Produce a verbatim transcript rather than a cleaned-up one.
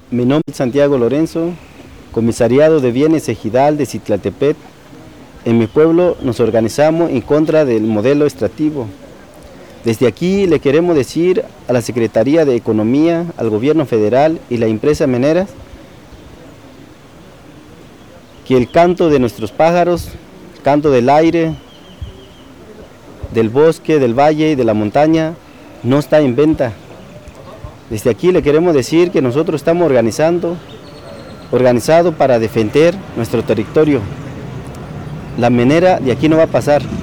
Mi nombre es Santiago Lorenzo, comisariado de bienes ejidal de Citlaltepec. En mi pueblo nos organizamos en contra del modelo extractivo. Desde aquí le queremos decir a la Secretaría de Economía, al Gobierno Federal y la empresa minera que el canto de nuestros pájaros, canto del aire, del bosque, del valle y de la montaña, no está en venta. Desde aquí le queremos decir que nosotros estamos organizando, organizado para defender nuestro territorio. La minera de aquí no va a pasar.